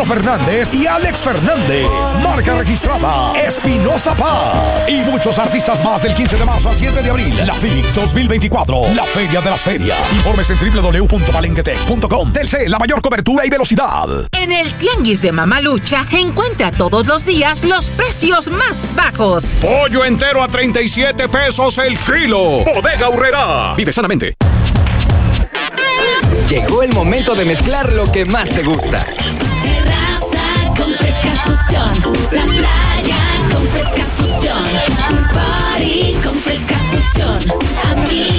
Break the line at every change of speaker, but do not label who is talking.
Fernández y Alex Fernández. Marca registrada Espinosa Paz. Y muchos artistas más del 15 de marzo al 7 de abril. La FIX 2024. La feria de las ferias. Informes en www.palenquetex.com. Telcel, la mayor cobertura y velocidad.
En el Tianguis de Mamalucha encuentra todos los días los precios más bajos.
Pollo entero a 37 pesos el kilo. Bodega Aurrerá. Vive sanamente.
Llegó el momento de mezclar lo que más te gusta.
Terraza con fresca fusión. La playa con fresca fusión. Un party con fresca fusión. Amigos